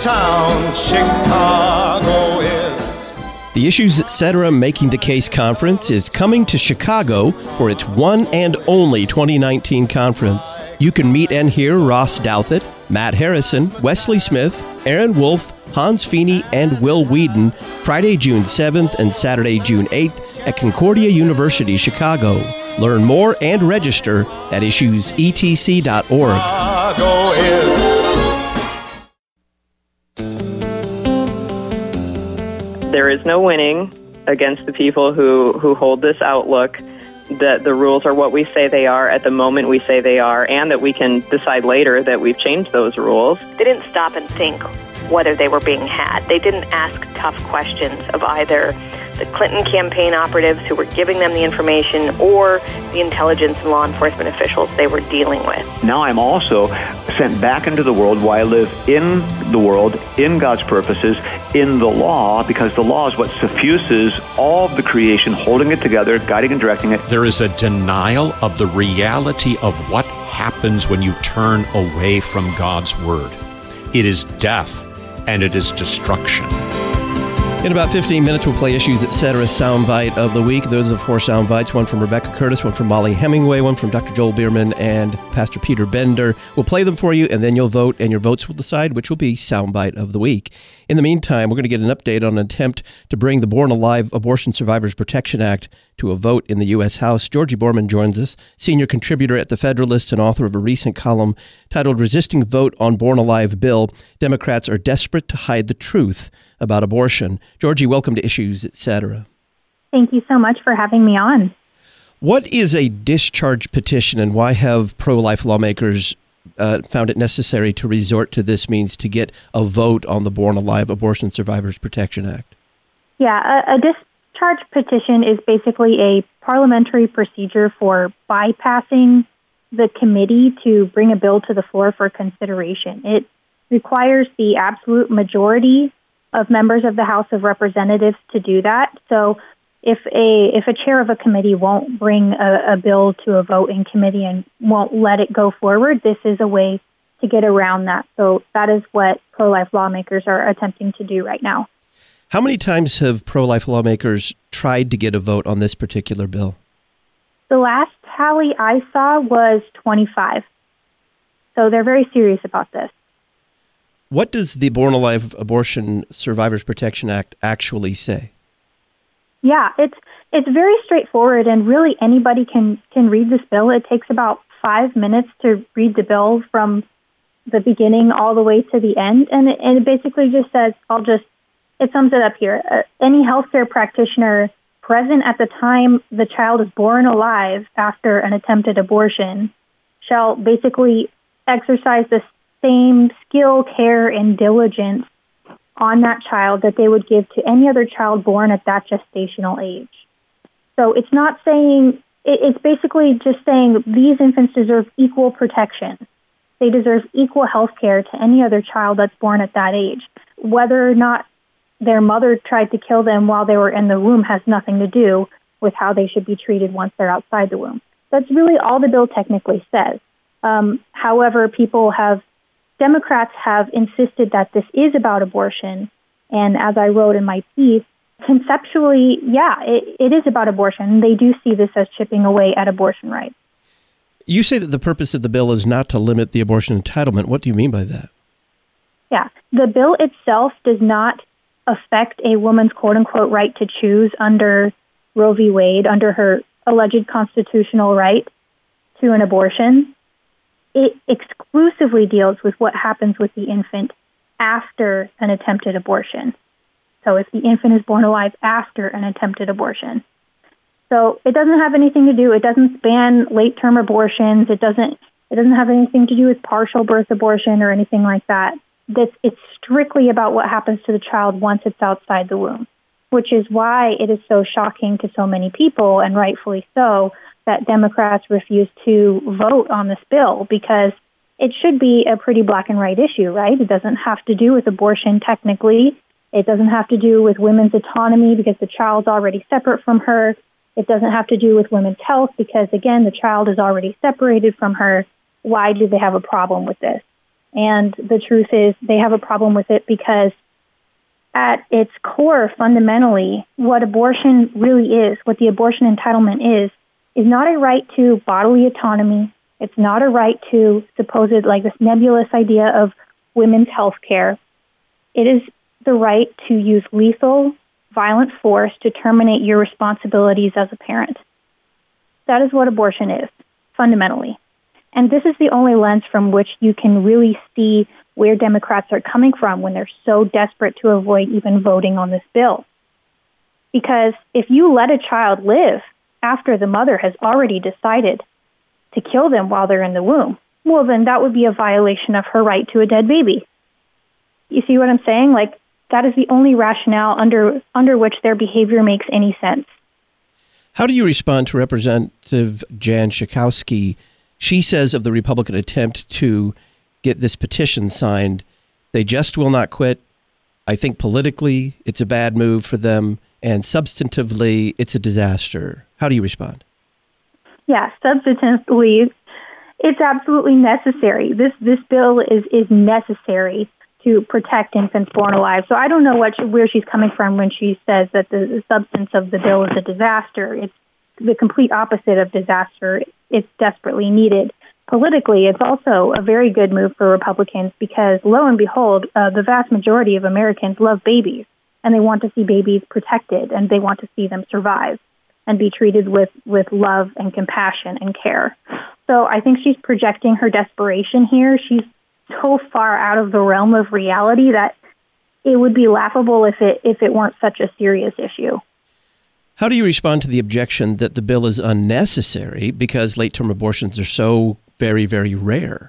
town Chicago is. The Issues Etc. Making the Case Conference is coming to Chicago for its one and only 2019 conference. You can meet and hear Ross Douthat, Matt Harrison, Wesley Smith, Aaron Wolf, Hans Feeney, and Will Whedon Friday, June 7th and Saturday, June 8th at Concordia University, Chicago. Learn more and register at issuesetc.org. Chicago is. There is no winning against the people who hold this outlook that the rules are what we say they are at the moment we say they are, and that we can decide later that we've changed those rules. They didn't stop and think whether they were being had. They didn't ask tough questions of either the Clinton campaign operatives who were giving them the information or the intelligence and law enforcement officials they were dealing with. Now I'm also sent back into the world where I live in the world, in God's purposes, in the law, because the law is what suffuses all of the creation, holding it together, guiding and directing it. There is a denial of the reality of what happens when you turn away from God's word. It is death and it is destruction. In about 15 minutes, we'll play Issues Etc. Soundbite of the Week. Those are 4 sound bites, one from Rebecca Curtis, one from Molly Hemingway, one from Dr. Joel Bierman and Pastor Peter Bender. We'll play them for you, and then you'll vote, and your votes will decide which will be Soundbite of the Week. In the meantime, we're going to get an update on an attempt to bring the Born Alive Abortion Survivors Protection Act to a vote in the U.S. House. Georgie Borman joins us, senior contributor at The Federalist and author of a recent column titled Resisting Vote on Born Alive Bill, Democrats Are Desperate to Hide the Truth About Abortion. Georgie, welcome to Issues Etc. Thank you so much for having me on. What is a discharge petition, and why have pro-life lawmakers found it necessary to resort to this means to get a vote on the Born Alive Abortion Survivors Protection Act? Yeah, a discharge petition is basically a parliamentary procedure for bypassing the committee to bring a bill to the floor for consideration. It requires the absolute majority of members of the House of Representatives to do that. So if a chair of a committee won't bring a bill to a vote in committee and won't let it go forward, this is a way to get around that. So that is what pro-life lawmakers are attempting to do right now. How many times have pro-life lawmakers tried to get a vote on this particular bill? The last tally I saw was 25. So they're very serious about this. What does the Born Alive Abortion Survivors Protection Act actually say? Yeah, it's very straightforward, and really anybody can read this bill. It takes about 5 minutes to read the bill from the beginning all the way to the end, and it basically just says, it sums it up here. Any healthcare practitioner present at the time the child is born alive after an attempted abortion shall basically exercise the same skill, care, and diligence on that child that they would give to any other child born at that gestational age. So it's not saying, it's basically just saying these infants deserve equal protection. They deserve equal health care to any other child that's born at that age. Whether or not their mother tried to kill them while they were in the womb has nothing to do with how they should be treated once they're outside the womb. That's really all the bill technically says. However, Democrats have insisted that this is about abortion, and as I wrote in my piece, conceptually, it is about abortion. They do see this as chipping away at abortion rights. You say that the purpose of the bill is not to limit the abortion entitlement. What do you mean by that? Yeah, the bill itself does not affect a woman's quote-unquote right to choose under Roe v. Wade, under her alleged constitutional right to an abortion. It exclusively deals with what happens with the infant after an attempted abortion. So if the infant is born alive after an attempted abortion. So it doesn't have anything to do, it doesn't span late-term abortions, it doesn't have anything to do with partial birth abortion or anything like that. It's strictly about what happens to the child once it's outside the womb, which is why it is so shocking to so many people, and rightfully so, that Democrats refuse to vote on this bill, because it should be a pretty black and white issue, right? It doesn't have to do with abortion technically. It doesn't have to do with women's autonomy because the child's already separate from her. It doesn't have to do with women's health because, again, the child is already separated from her. Why do they have a problem with this? And the truth is they have a problem with it because at its core, fundamentally, what abortion really is, what the abortion entitlement is not a right to bodily autonomy. It's not a right to supposed, like this nebulous idea of women's health care. It is the right to use lethal, violent force to terminate your responsibilities as a parent. That is what abortion is, fundamentally. And this is the only lens from which you can really see where Democrats are coming from when they're so desperate to avoid even voting on this bill. Because if you let a child live after the mother has already decided to kill them while they're in the womb, well, then that would be a violation of her right to a dead baby. You see what I'm saying? Like, that is the only rationale under which their behavior makes any sense. How do you respond to Representative Jan Schakowsky? She says of the Republican attempt to get this petition signed, they just will not quit. I think politically it's a bad move for them, and substantively it's a disaster. How do you respond? Yeah, substantively, it's absolutely necessary. This bill is necessary to protect infants born alive. So I don't know where she's coming from when she says that the substance of the bill is a disaster. It's the complete opposite of disaster. It's desperately needed. Politically, it's also a very good move for Republicans because, lo and behold, the vast majority of Americans love babies, and they want to see babies protected, and they want to see them survive and be treated with love and compassion and care. So I think she's projecting her desperation here. She's so far out of the realm of reality that it would be laughable if it weren't such a serious issue. How do you respond to the objection that the bill is unnecessary because late-term abortions are so very, very rare?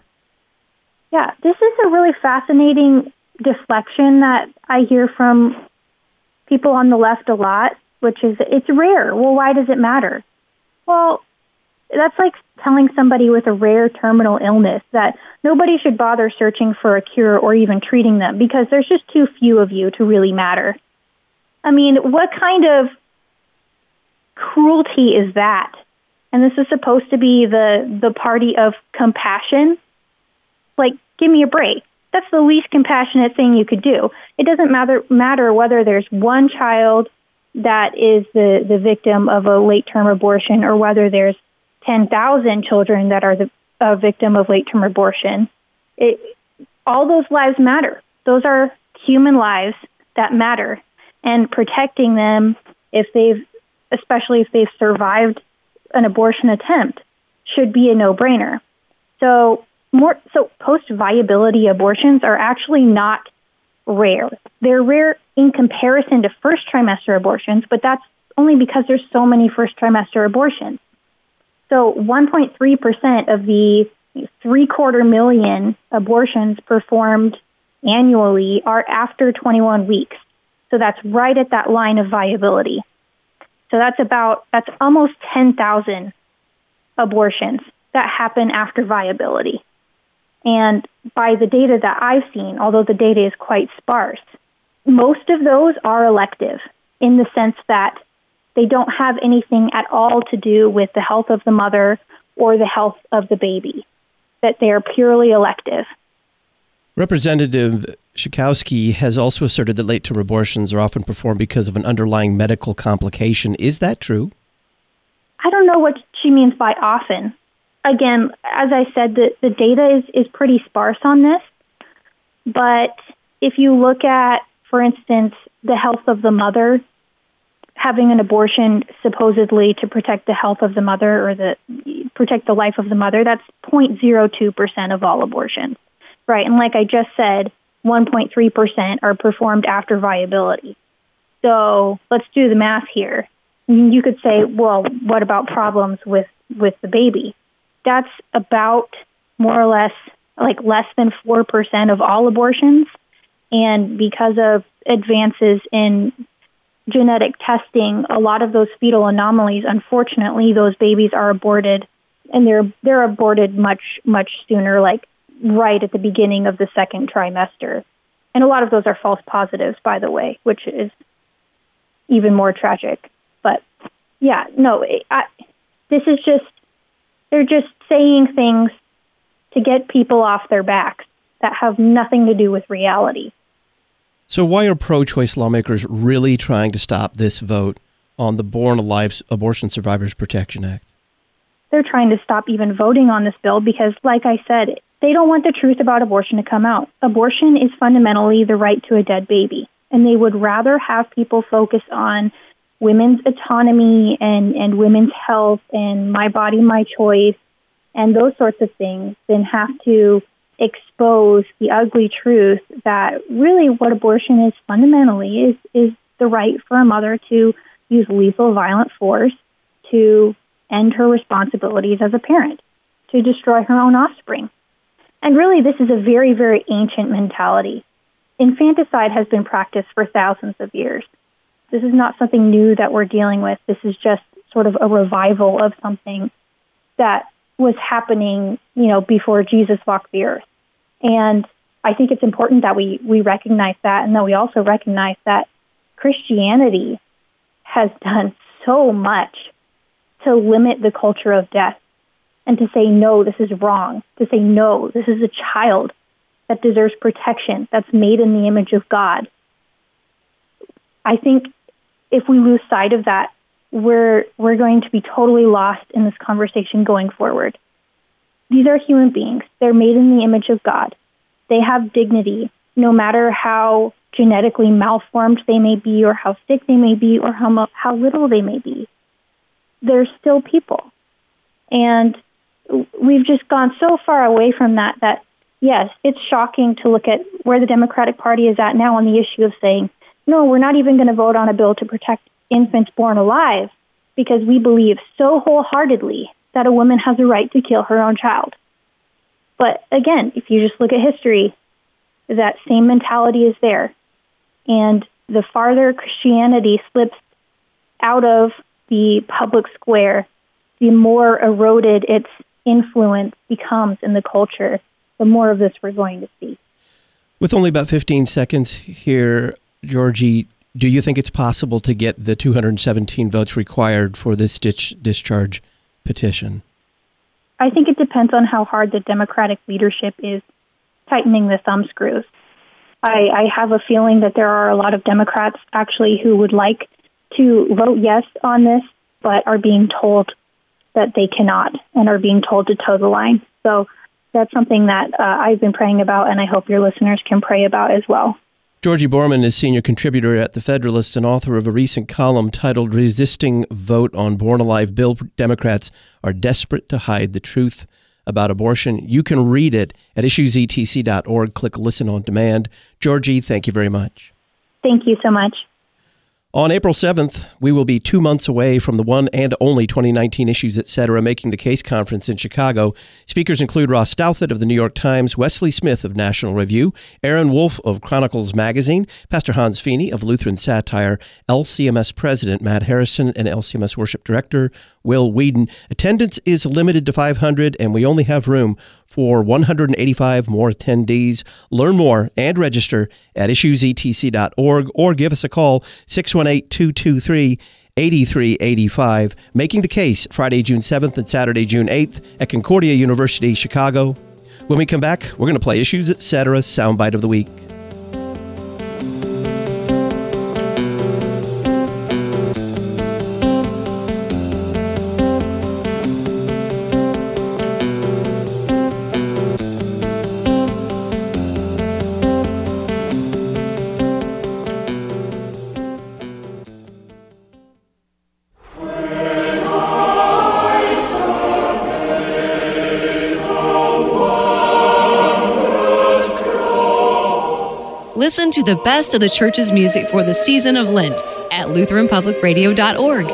Yeah, this is a really fascinating deflection that I hear from people on the left a lot, which is, it's rare. Well, why does it matter? Well, that's like telling somebody with a rare terminal illness that nobody should bother searching for a cure or even treating them because there's just too few of you to really matter. I mean, what kind of cruelty is that? And this is supposed to be the party of compassion? Like, give me a break. That's the least compassionate thing you could do. It doesn't matter whether there's one child that is the victim of a late-term abortion or whether there's 10,000 children that are the victim of late-term abortion. All those lives matter. Those are human lives that matter. And protecting them, especially if they've survived an abortion attempt, should be a no-brainer. So post-viability abortions are actually not rare. They're rare in comparison to first trimester abortions, but that's only because there's so many first trimester abortions. So 1.3% of the 750,000 abortions performed annually are after 21 weeks. So that's right at that line of viability. So that's almost 10,000 abortions that happen after viability. And by the data that I've seen, although the data is quite sparse, most of those are elective in the sense that they don't have anything at all to do with the health of the mother or the health of the baby, that they are purely elective. Representative Schakowsky has also asserted that late-term abortions are often performed because of an underlying medical complication. Is that true? I don't know what she means by often. Again, as I said, the data is pretty sparse on this. But if you look at, for instance, the health of the mother, having an abortion supposedly to protect the health of the mother or protect the life of the mother, that's 0.02% of all abortions, right? And like I just said, 1.3% are performed after viability. So let's do the math here. You could say, well, what about problems with the baby? That's about more or less like less than 4% of all abortions. And because of advances in genetic testing, a lot of those fetal anomalies, unfortunately, those babies are aborted, and they're aborted much, much sooner, like right at the beginning of the second trimester. And a lot of those are false positives, by the way, which is even more tragic. But yeah, no, they're just saying things to get people off their backs. that have nothing to do with reality. So why are pro-choice lawmakers really trying to stop this vote on the Born Alive Abortion Survivors Protection Act? They're trying to stop even voting on this bill because, like I said, they don't want the truth about abortion to come out. Abortion is fundamentally the right to a dead baby, and they would rather have people focus on women's autonomy and women's health and my body, my choice, and those sorts of things than have to expose the ugly truth that really what abortion is fundamentally is the right for a mother to use lethal, violent force to end her responsibilities as a parent, to destroy her own offspring. And really, this is a very, very ancient mentality. Infanticide has been practiced for thousands of years. This is not something new that we're dealing with. This is just sort of a revival of something that was happening, before Jesus walked the earth. And I think it's important that we recognize that, and that we also recognize that Christianity has done so much to limit the culture of death and to say, no, this is wrong, to say, no, this is a child that deserves protection, that's made in the image of God. I think if we lose sight of that, we're going to be totally lost in this conversation going forward. These are human beings. They're made in the image of God. They have dignity, no matter how genetically malformed they may be or how sick they may be or how little they may be. They're still people. And we've just gone so far away from that, yes, it's shocking to look at where the Democratic Party is at now on the issue of saying, no, we're not even going to vote on a bill to protect infants born alive because we believe so wholeheartedly that a woman has a right to kill her own child. But again, if you just look at history, that same mentality is there. And the farther Christianity slips out of the public square, the more eroded its influence becomes in the culture, the more of this we're going to see. With only about 15 seconds here, Georgie, do you think it's possible to get the 217 votes required for this discharge petition? I think it depends on how hard the Democratic leadership is tightening the thumb screws. I have a feeling that there are a lot of Democrats actually who would like to vote yes on this, but are being told that they cannot and are being told to toe the line. So that's something that I've been praying about, and I hope your listeners can pray about as well. Georgie Borman is senior contributor at The Federalist and author of a recent column titled Resisting Vote on Born Alive Bill. Democrats are desperate to hide the truth about abortion. You can read it at issuesetc.org. Click Listen on Demand. Georgie, thank you very much. Thank you so much. On April 7th, we will be 2 months away from the one and only 2019 Issues Etc. Making the Case conference in Chicago. Speakers include Ross Douthat of the New York Times, Wesley Smith of National Review, Aaron Wolf of Chronicles Magazine, Pastor Hans Feeney of Lutheran Satire, LCMS President Matt Harrison, and LCMS Worship Director Will Whedon. Attendance is limited to 500, and we only have room for 185 more attendees. Learn more and register at issuesetc.org or give us a call, 618-223-8385. Making the Case, Friday, June 7th and Saturday, June 8th at Concordia University, Chicago. When we come back, we're going to play Issues Etc. Soundbite of the Week. Listen to the best of the church's music for the season of Lent at LutheranPublicRadio.org.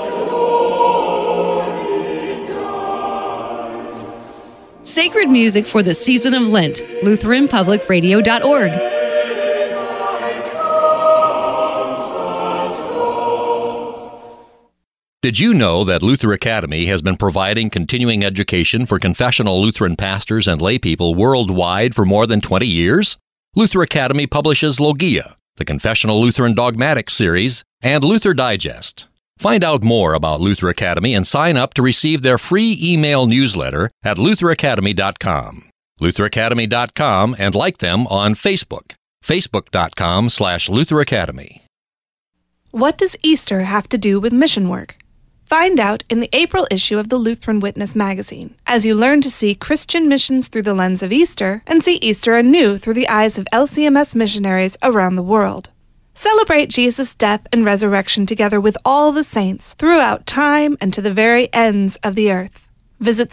Sacred music for the season of Lent, LutheranPublicRadio.org. Did you know that Luther Academy has been providing continuing education for confessional Lutheran pastors and laypeople worldwide for more than 20 years? Luther Academy publishes Logia, the Confessional Lutheran Dogmatics series, and Luther Digest. Find out more about Luther Academy and sign up to receive their free email newsletter at lutheracademy.com. LutherAcademy.com, and like them on Facebook. Facebook.com/Luther Academy. What does Easter have to do with mission work? Find out in the April issue of the Lutheran Witness magazine, as you learn to see Christian missions through the lens of Easter and see Easter anew through the eyes of LCMS missionaries around the world. Celebrate Jesus' death and resurrection together with all the saints throughout time and to the very ends of the earth. Visit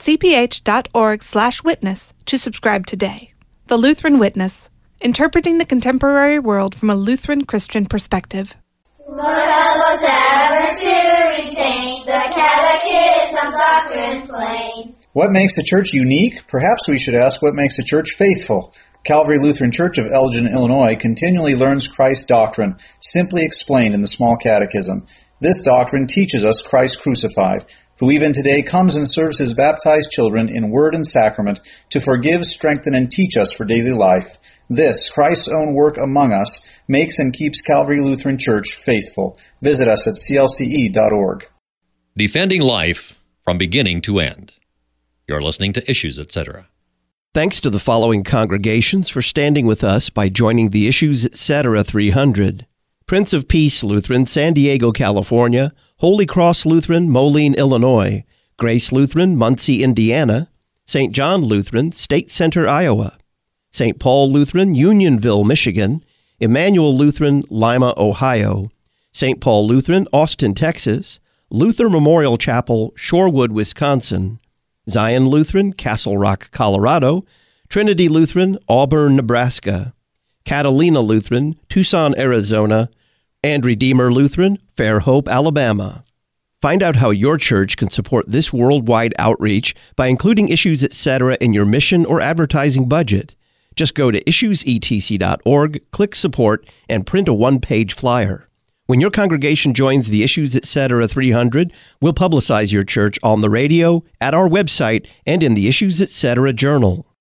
cph.org/witness to subscribe today. The Lutheran Witness, interpreting the contemporary world from a Lutheran Christian perspective. Lord, help us ever to retain the Catechism's doctrine plain. What makes a church unique? Perhaps we should ask what makes a church faithful. Calvary Lutheran Church of Elgin, Illinois continually learns Christ's doctrine, simply explained in the Small Catechism. This doctrine teaches us Christ crucified, who even today comes and serves his baptized children in word and sacrament to forgive, strengthen, and teach us for daily life. This, Christ's own work among us, makes and keeps Calvary Lutheran Church faithful. Visit us at clce.org. Defending life from beginning to end. You're listening to Issues, Etc. Thanks to the following congregations for standing with us by joining the Issues, Etc. 300. Prince of Peace Lutheran, San Diego, California. Holy Cross Lutheran, Moline, Illinois. Grace Lutheran, Muncie, Indiana. St. John Lutheran, State Center, Iowa. St. Paul Lutheran, Unionville, Michigan. Emmanuel Lutheran, Lima, Ohio. St. Paul Lutheran, Austin, Texas. Luther Memorial Chapel, Shorewood, Wisconsin. Zion Lutheran, Castle Rock, Colorado. Trinity Lutheran, Auburn, Nebraska. Catalina Lutheran, Tucson, Arizona. And Redeemer Lutheran, Fairhope, Alabama. Find out how your church can support this worldwide outreach by including Issues, Etc. in your mission or advertising budget. Just go to issuesetc.org, click Support, and print a one-page flyer. When your congregation joins the Issues, Etc. 300, we'll publicize your church on the radio, at our website, and in the Issues, Etc. Journal.